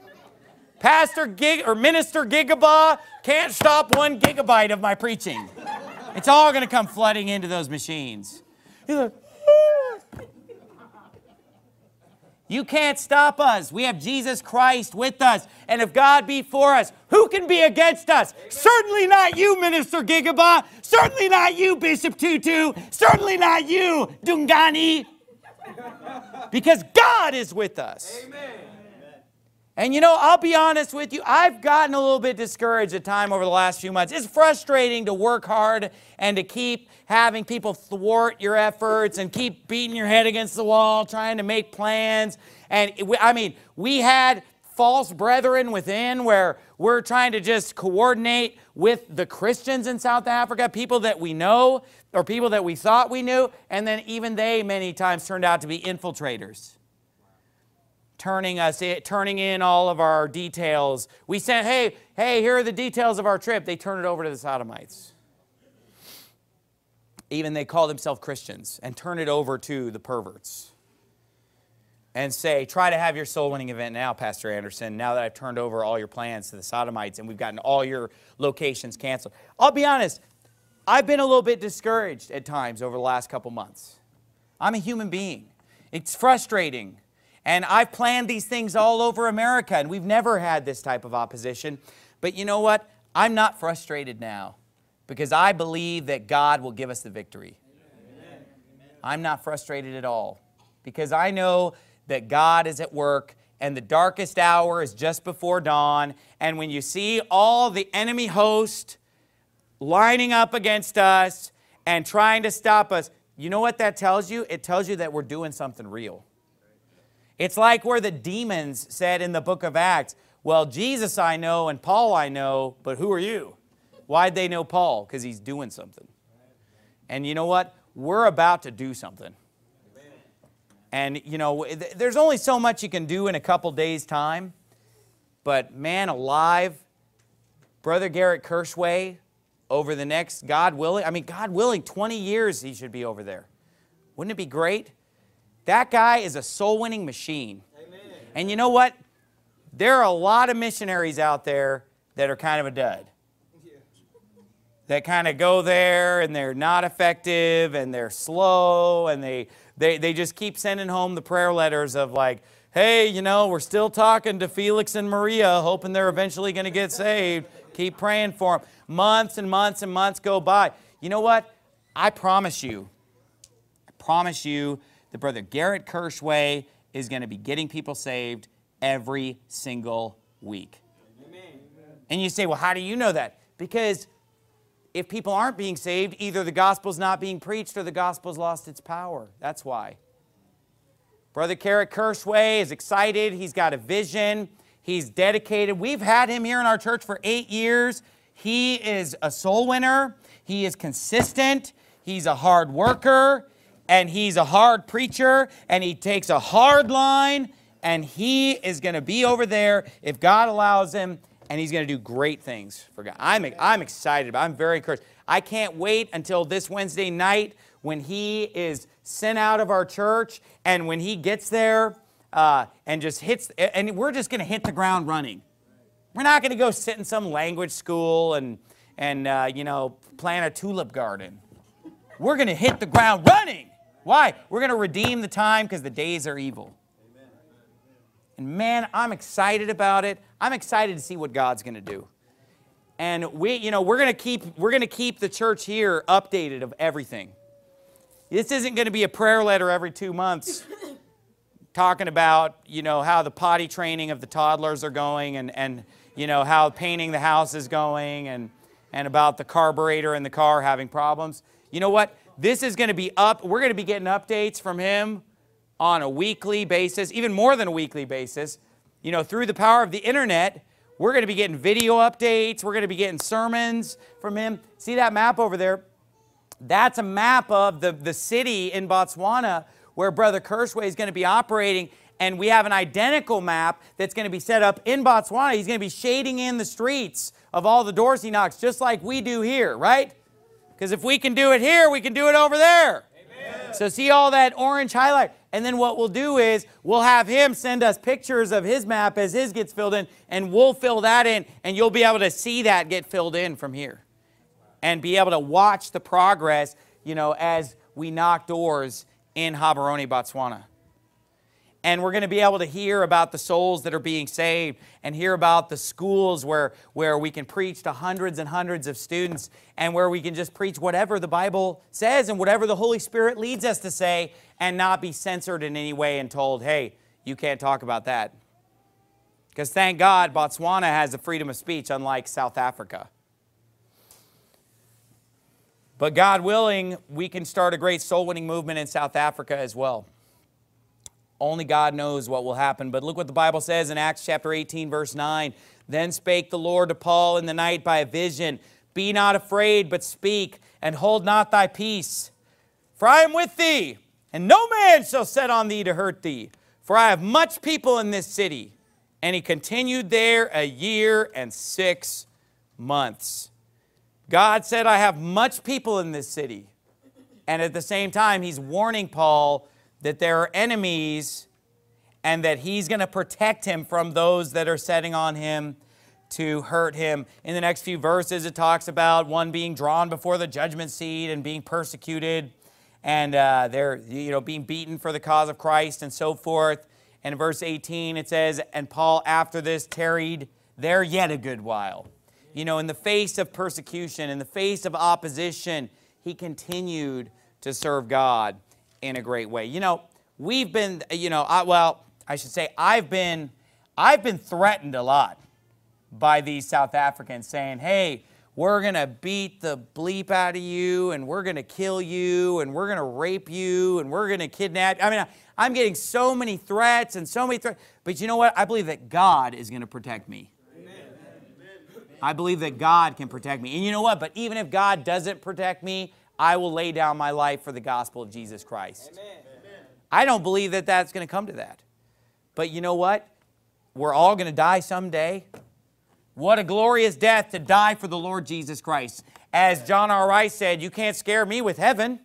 Minister Gigaba can't stop 1 gigabyte of my preaching. It's all going to come flooding into those machines. He's like, you can't stop us. We have Jesus Christ with us. And if God be for us, who can be against us? Certainly not you, Minister Gigaba. Certainly not you, Bishop Tutu. Certainly not you, Dungani. Because God is with us. Amen. And you know, I'll be honest with you, I've gotten a little bit discouraged at times over the last few months. It's frustrating to work hard and to keep having people thwart your efforts and keep beating your head against the wall, trying to make plans. And we had false brethren within where we're trying to just coordinate with the Christians in South Africa, people that we know or people that we thought we knew, and then even they many times turned out to be infiltrators. Turning in all of our details. We said, hey, here are the details of our trip. They turn it over to the Sodomites. Even they call themselves Christians and turn it over to the perverts. And say, try to have your soul winning event now, Pastor Anderson, now that I've turned over all your plans to the Sodomites and we've gotten all your locations canceled. I'll be honest, I've been a little bit discouraged at times over the last couple months. I'm a human being. It's frustrating. And I've planned these things all over America, and we've never had this type of opposition. But you know what? I'm not frustrated now because I believe that God will give us the victory. Amen. I'm not frustrated at all because I know that God is at work and the darkest hour is just before dawn. And when you see all the enemy host lining up against us and trying to stop us, you know what that tells you? It tells you that we're doing something real. It's like where the demons said in the book of Acts, well, Jesus I know and Paul I know, but who are you? Why'd they know Paul? Because he's doing something. And you know what? We're about to do something. And, you know, there's only so much you can do in a couple days' time. But, man alive, Brother Garrett Kirschway, over the next, God willing, 20 years he should be over there. Wouldn't it be great? That guy is a soul-winning machine. Amen. And you know what? There are a lot of missionaries out there that are kind of a dud. Yeah. That kind of go there and they're not effective and they're slow and they just keep sending home the prayer letters of like, hey, you know, we're still talking to Felix and Maria, hoping they're eventually going to get saved. Keep praying for them. Months and months and months go by. You know what? I promise you that Brother Garrett Kirschway is going to be getting people saved every single week. Amen. And you say, well, how do you know that? Because if people aren't being saved, either the gospel's not being preached or the gospel's lost its power. That's why. Brother Garrett Kirschway is excited. He's got a vision. He's dedicated. We've had him here in our church for 8 years. He is a soul winner. He is consistent. He's a hard worker. And he's a hard preacher, and he takes a hard line, and he is going to be over there if God allows him, and he's going to do great things for God. I'm excited. I'm very encouraged. I can't wait until this Wednesday night when he is sent out of our church, and when he gets there and just hits, and we're just going to hit the ground running. We're not going to go sit in some language school and you know, plant a tulip garden. We're going to hit the ground running. Why? We're going to redeem the time because the days are evil. Amen. And man, I'm excited about it. I'm excited to see what God's going to do. And we're going to keep the church here updated of everything. This isn't going to be a prayer letter every 2 months talking about, you know, how the potty training of the toddlers are going and you know, how painting the house is going and about the carburetor in the car having problems. You know what? This is going to be up. We're going to be getting updates from him on a weekly basis, even more than a weekly basis. You know, through the power of the internet, we're going to be getting video updates. We're going to be getting sermons from him. See that map over there? That's a map of the city in Botswana where Brother Kershway is going to be operating. And we have an identical map that's going to be set up in Botswana. He's going to be shading in the streets of all the doors he knocks, just like we do here, right? Because if we can do it here, we can do it over there. Amen. So see all that orange highlight? And then what we'll do is we'll have him send us pictures of his map as his gets filled in, and we'll fill that in, and you'll be able to see that get filled in from here and be able to watch the progress, you know, as we knock doors in Gaborone, Botswana. And we're going to be able to hear about the souls that are being saved and hear about the schools where we can preach to hundreds and hundreds of students and where we can just preach whatever the Bible says and whatever the Holy Spirit leads us to say and not be censored in any way and told, hey, you can't talk about that. Because thank God, Botswana has the freedom of speech, unlike South Africa. But God willing, we can start a great soul-winning movement in South Africa as well. Only God knows what will happen. But look what the Bible says in Acts chapter 18, verse 9. Then spake the Lord to Paul in the night by a vision, Be not afraid, but speak, and hold not thy peace. For I am with thee, and no man shall set on thee to hurt thee. For I have much people in this city. And he continued there 1 year and 6 months. God said, I have much people in this city. And at the same time, he's warning Paul that there are enemies and that he's going to protect him from those that are setting on him to hurt him. In the next few verses, it talks about one being drawn before the judgment seat and being persecuted, and they're being beaten for the cause of Christ and so forth. And in verse 18, it says, And Paul after this tarried there yet a good while. You know, in the face of persecution, in the face of opposition, he continued to serve God in a great way. You know, we've been, I've been threatened a lot by these South Africans saying, hey, we're going to beat the bleep out of you, and we're going to kill you, and we're going to rape you, and we're going to kidnap you. I mean, I'm getting so many threats and so many threats. But you know what? I believe that God is going to protect me. Amen. I believe that God can protect me. And you know what? But even if God doesn't protect me, I will lay down my life for the gospel of Jesus Christ. Amen. I don't believe that that's going to come to that. But you know what? We're all going to die someday. What a glorious death to die for the Lord Jesus Christ. As John R. Rice said, you can't scare me with heaven.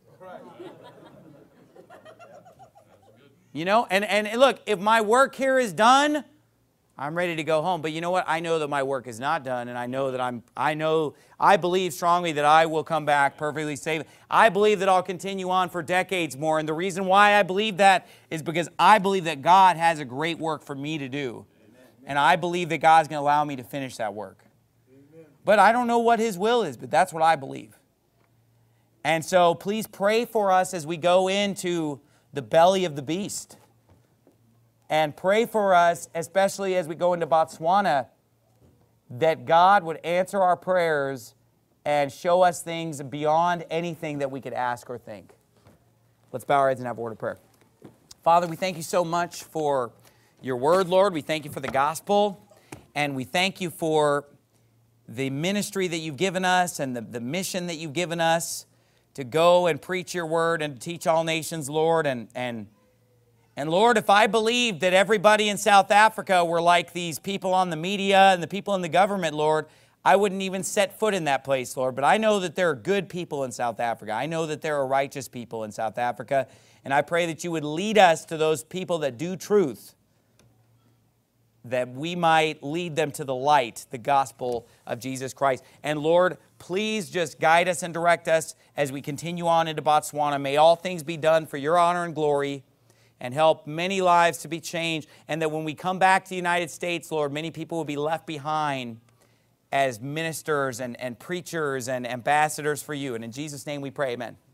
You know, and look, if my work here is done, I'm ready to go home. But you know what? I know that my work is not done, and I know that I believe strongly that I will come back perfectly safe. I believe that I'll continue on for decades more, and the reason why I believe that is because I believe that God has a great work for me to do, and I believe that God's going to allow me to finish that work. But I don't know what His will is, but that's what I believe. And so please pray for us as we go into the belly of the beast. And pray for us, especially as we go into Botswana, that God would answer our prayers and show us things beyond anything that we could ask or think. Let's bow our heads and have a word of prayer. Father, we thank you so much for your word, Lord. We thank you for the gospel. And we thank you for the ministry that you've given us and the mission that you've given us to go and preach your word and to teach all nations, Lord. And Lord, if I believed that everybody in South Africa were like these people on the media and the people in the government, Lord, I wouldn't even set foot in that place, Lord. But I know that there are good people in South Africa. I know that there are righteous people in South Africa. And I pray that you would lead us to those people that do truth, that we might lead them to the light, the gospel of Jesus Christ. And Lord, please just guide us and direct us as we continue on into Botswana. May all things be done for your honor and glory, and help many lives to be changed, and that when we come back to the United States, Lord, many people will be left behind as ministers and preachers and ambassadors for you. And in Jesus' name we pray, amen.